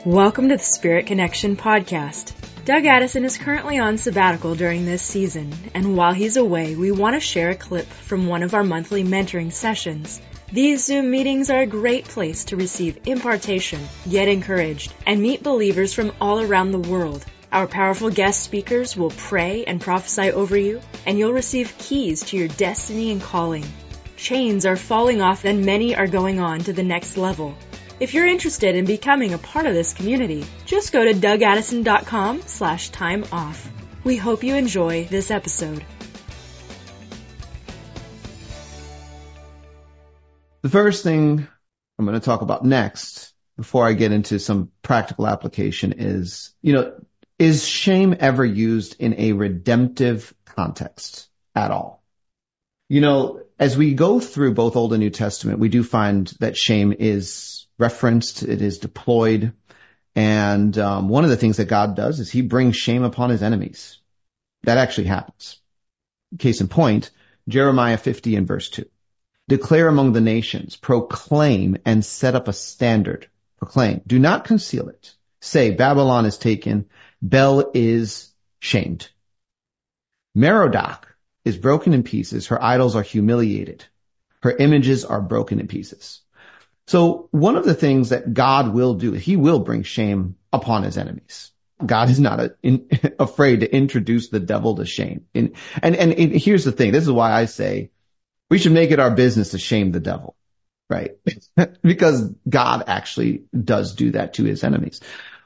Welcome to the Spirit Connection podcast. Doug Addison is currently on sabbatical during this season, and while he's away, we want to share a clip from one of our monthly mentoring sessions. These Zoom meetings are a great place to receive impartation, get encouraged, and meet believers from all around the world. Our powerful guest speakers will pray and prophesy over you, and you'll receive keys to your destiny and calling. Chains are falling off and many are going on to the next level. If you're interested in becoming a part of this community, just go to dougaddison.com/timeoff. We hope you enjoy this episode. The first thing I'm going to talk about next, before I get into some practical application, is shame ever used in a redemptive context at all? As we go through both Old and New Testament, we do find that shame is referenced, it is deployed, and one of the things that God does is he brings shame upon his enemies. That actually happens. Case in point, Jeremiah 50 and verse 2. Declare among the nations, proclaim and set up a standard. Proclaim, do not conceal it. Say, Babylon is taken, Bel is shamed. Merodach is broken in pieces, her idols are humiliated. Her images are broken in pieces. So one of the things that God will do, he will bring shame upon his enemies. God is not afraid to introduce the devil to shame. And here's the thing. This is why I say we should make it our business to shame the devil, right? Because God actually does do that to his enemies.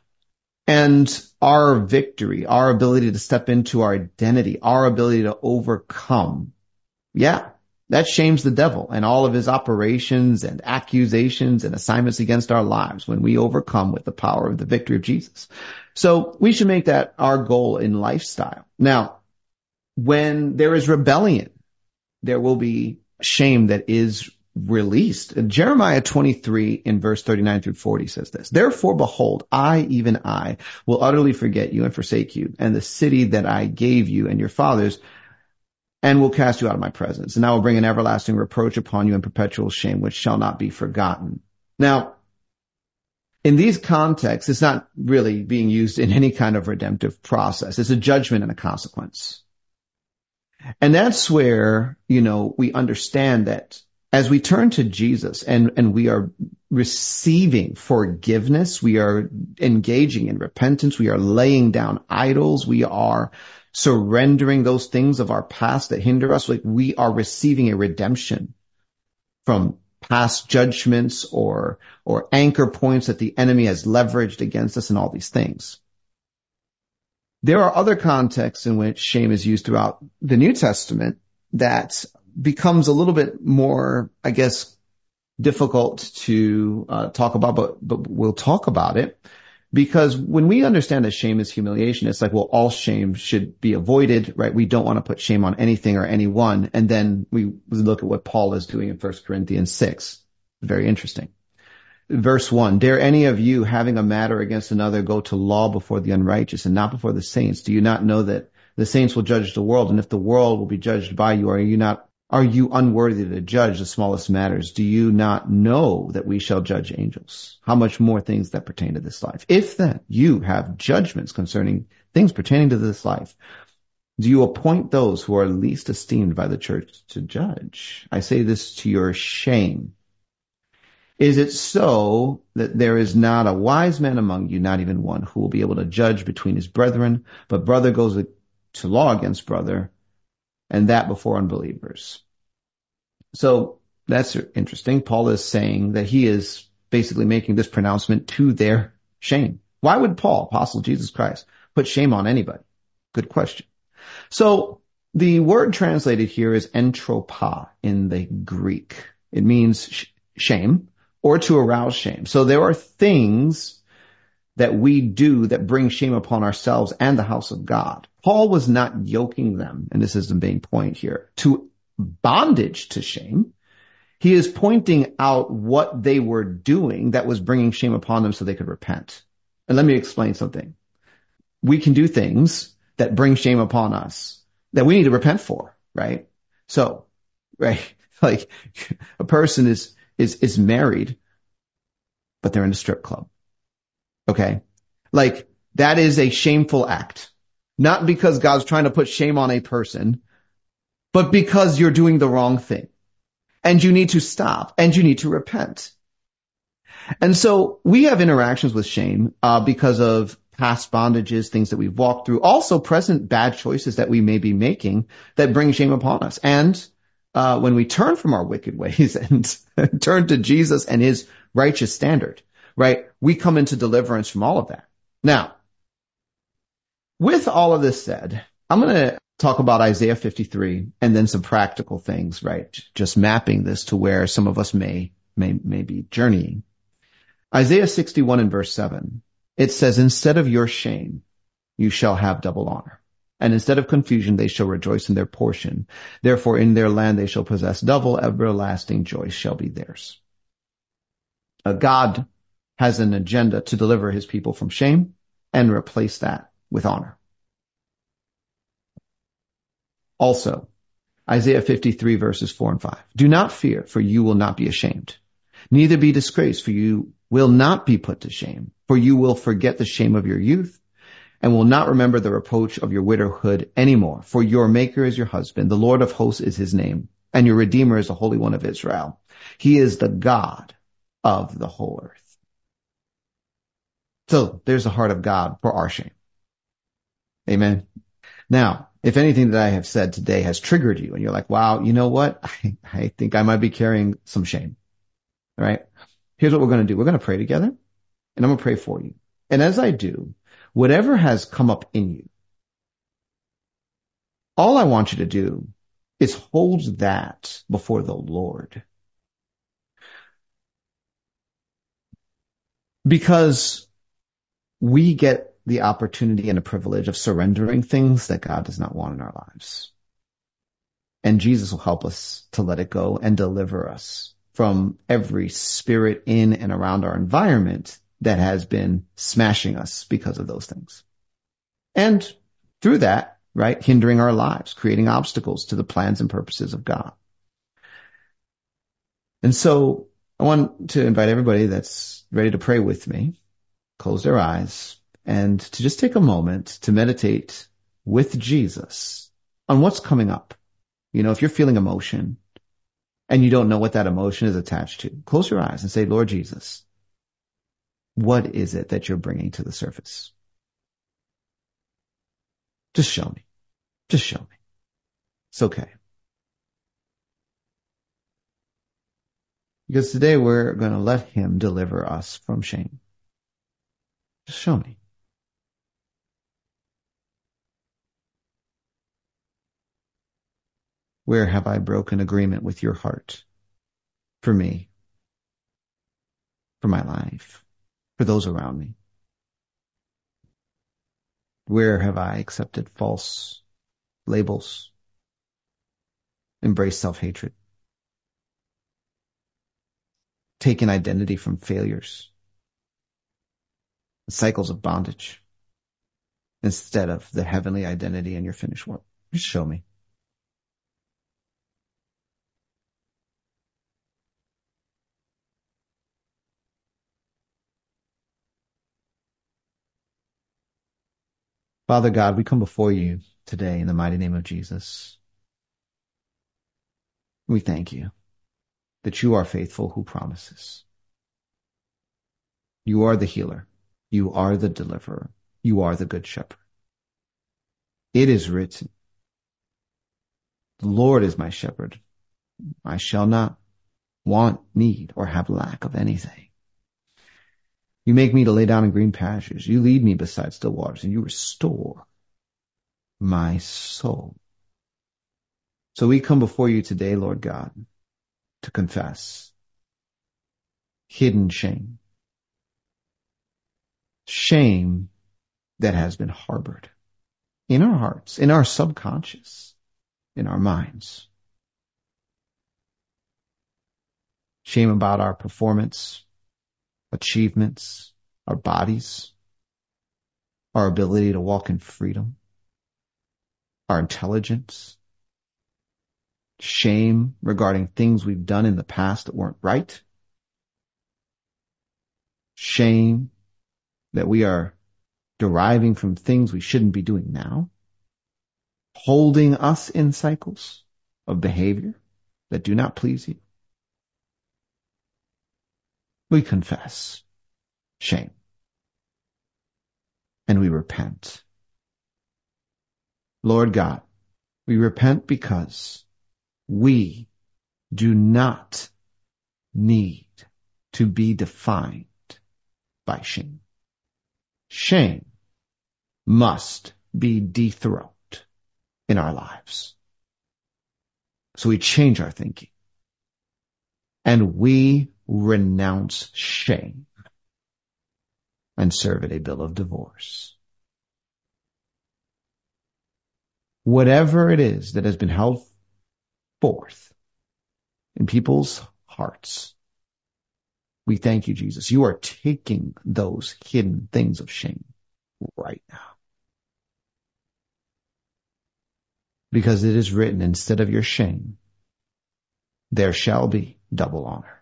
And our victory, our ability to step into our identity, our ability to overcome, that shames the devil and all of his operations and accusations and assignments against our lives when we overcome with the power of the victory of Jesus. So we should make that our goal in lifestyle. Now, when there is rebellion, there will be shame that is released. Jeremiah 23 in verse 39 through 40 says this, Therefore, behold, even I, will utterly forget you and forsake you, and the city that I gave you and your fathers, and will cast you out of my presence. And I will bring an everlasting reproach upon you and perpetual shame, which shall not be forgotten. Now, in these contexts, it's not really being used in any kind of redemptive process. It's a judgment and a consequence. And that's where, we understand that as we turn to Jesus and we are receiving forgiveness, we are engaging in repentance, we are laying down idols, we are surrendering those things of our past that hinder us, like we are receiving a redemption from past judgments or anchor points that the enemy has leveraged against us and all these things. There are other contexts in which shame is used throughout the New Testament that becomes a little bit more, difficult to talk about, but we'll talk about it. Because when we understand that shame is humiliation, it's like, well, all shame should be avoided, right? We don't want to put shame on anything or anyone. And then we look at what Paul is doing in 1 Corinthians 6. Very interesting. Verse 1, Dare any of you having a matter against another go to law before the unrighteous and not before the saints? Do you not know that the saints will judge the world? And if the world will be judged by you, are you unworthy to judge the smallest matters? Do you not know that we shall judge angels? How much more things that pertain to this life? If then you have judgments concerning things pertaining to this life, do you appoint those who are least esteemed by the church to judge? I say this to your shame. Is it so that there is not a wise man among you, not even one, who will be able to judge between his brethren, but brother goes to law against brother, and that before unbelievers? So that's interesting. Paul is saying that he is basically making this pronouncement to their shame. Why would Paul, apostle of Jesus Christ, put shame on anybody? Good question. So the word translated here is entropa in the Greek. It means shame or to arouse shame. So there are things that we do that bring shame upon ourselves and the house of God. Paul was not yoking them, and this is the main point here, to bondage to shame. He is pointing out what they were doing that was bringing shame upon them so they could repent. And let me explain something. We can do things that bring shame upon us that we need to repent for, right? So, right, like a person is married, but they're in a strip club. Okay. Like that is a shameful act, not because God's trying to put shame on a person, but because you're doing the wrong thing and you need to stop and you need to repent. And so we have interactions with shame, because of past bondages, things that we've walked through, also present bad choices that we may be making that bring shame upon us. And when we turn from our wicked ways and turn to Jesus and his righteous standard, right, we come into deliverance from all of that. Now, with all of this said, I'm going to talk about Isaiah 53 and then some practical things, right? Just mapping this to where some of us may be journeying. Isaiah 61 and verse 7, it says, instead of your shame, you shall have double honor. And instead of confusion, they shall rejoice in their portion. Therefore, in their land, they shall possess double everlasting joy shall be theirs. God has an agenda to deliver his people from shame and replace that with honor. Also, Isaiah 53 verses 4 and 5. Do not fear, for you will not be ashamed. Neither be disgraced, for you will not be put to shame. For you will forget the shame of your youth and will not remember the reproach of your widowhood anymore. For your maker is your husband. The Lord of hosts is his name, and your Redeemer is the Holy One of Israel. He is the God of the whole earth. So there's the heart of God for our shame. Amen. Now, if anything that I have said today has triggered you and you're like, wow, you know what? I think I might be carrying some shame. All right. Here's what we're going to do. We're going to pray together and I'm going to pray for you. And as I do, whatever has come up in you, all I want you to do is hold that before the Lord. Because we get the opportunity and a privilege of surrendering things that God does not want in our lives. And Jesus will help us to let it go and deliver us from every spirit in and around our environment that has been smashing us because of those things. And through that, right, hindering our lives, creating obstacles to the plans and purposes of God. And so I want to invite everybody that's ready to pray with me, close their eyes, and to just take a moment to meditate with Jesus on what's coming up. You know, if you're feeling emotion and you don't know what that emotion is attached to, close your eyes and say, Lord Jesus, what is it that you're bringing to the surface? Just show me. Just show me. It's okay. Because today we're going to let him deliver us from shame. Just show me. Where have I broken agreement with your heart for me, for my life, for those around me? Where have I accepted false labels, embraced self-hatred, taken identity from failures, cycles of bondage, instead of the heavenly identity in your finished work? Just show me. Father God, we come before you today in the mighty name of Jesus. We thank you that you are faithful who promises. You are the healer. You are the deliverer. You are the good shepherd. It is written, the Lord is my shepherd. I shall not want, need, or have lack of anything. You make me to lay down in green pastures. You lead me beside still waters, and you restore my soul. So we come before you today, Lord God, to confess hidden shame. Shame that has been harbored in our hearts, in our subconscious, in our minds. Shame about our performance, achievements, our bodies, our ability to walk in freedom, our intelligence. Shame regarding things we've done in the past that weren't right. Shame that we are deriving from things we shouldn't be doing now, holding us in cycles of behavior that do not please you, we confess shame and we repent. Lord God, we repent because we do not need to be defined by shame. Shame must be dethroned in our lives. So we change our thinking and we renounce shame and serve it a bill of divorce. Whatever it is that has been held forth in people's hearts, we thank you, Jesus. You are taking those hidden things of shame right now. Because it is written, instead of your shame, there shall be double honor.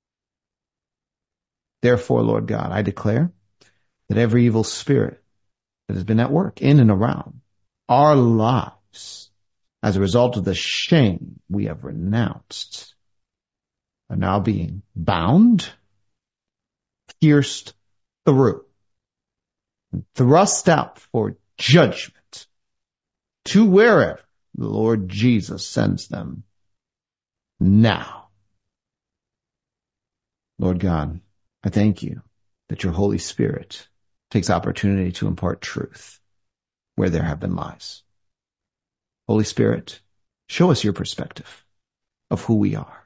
Therefore, Lord God, I declare that every evil spirit that has been at work in and around our lives as a result of the shame we have renounced are now being bound, pierced through, and thrust out for judgment to wherever the Lord Jesus sends them now. Lord God, I thank you that your Holy Spirit takes opportunity to impart truth where there have been lies. Holy Spirit, show us your perspective of who we are.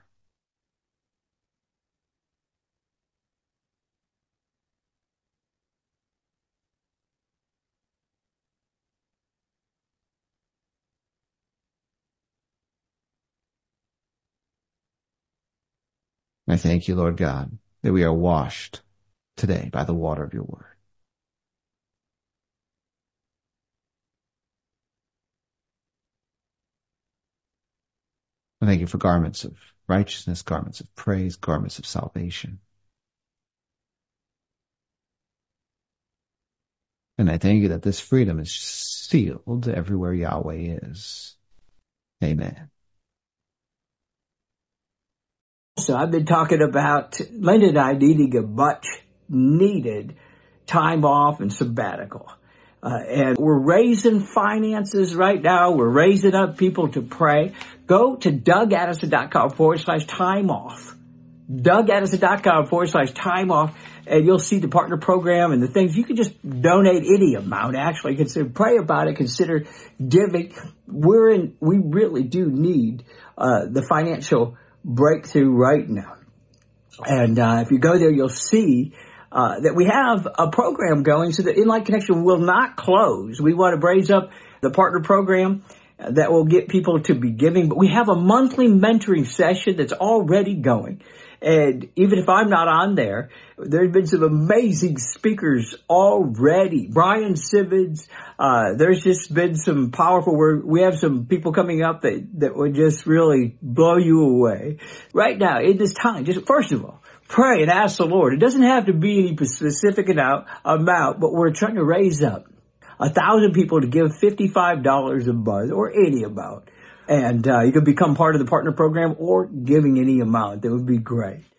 I thank you, Lord God, that we are washed today by the water of your word. I thank you for garments of righteousness, garments of praise, garments of salvation. And I thank you that this freedom is sealed everywhere Yahweh is. Amen. So I've been talking about Linda and I needing a much needed time off and sabbatical. And we're raising finances right now. We're raising up people to pray. Go to DougAddison.com/time off. DougAddison.com/time off. And you'll see the partner program and the things. You can just donate any amount, actually. Consider, pray about it. Consider giving. We really do need the financial breakthrough right now. And if you go there, you'll see that we have a program going so that Inlight Connection will not close. We want to raise up the partner program that will get people to be giving. But we have a monthly mentoring session that's already going. And even if I'm not on there, there's been some amazing speakers already. Brian Simmons, there's just been some powerful work. We have some people coming up that would just really blow you away. Right now, in this time, just first of all, pray and ask the Lord. It doesn't have to be any specific amount, but we're trying to raise up 1,000 people to give $55 a month or any amount. And you can become part of the partner program or giving any amount. That would be great.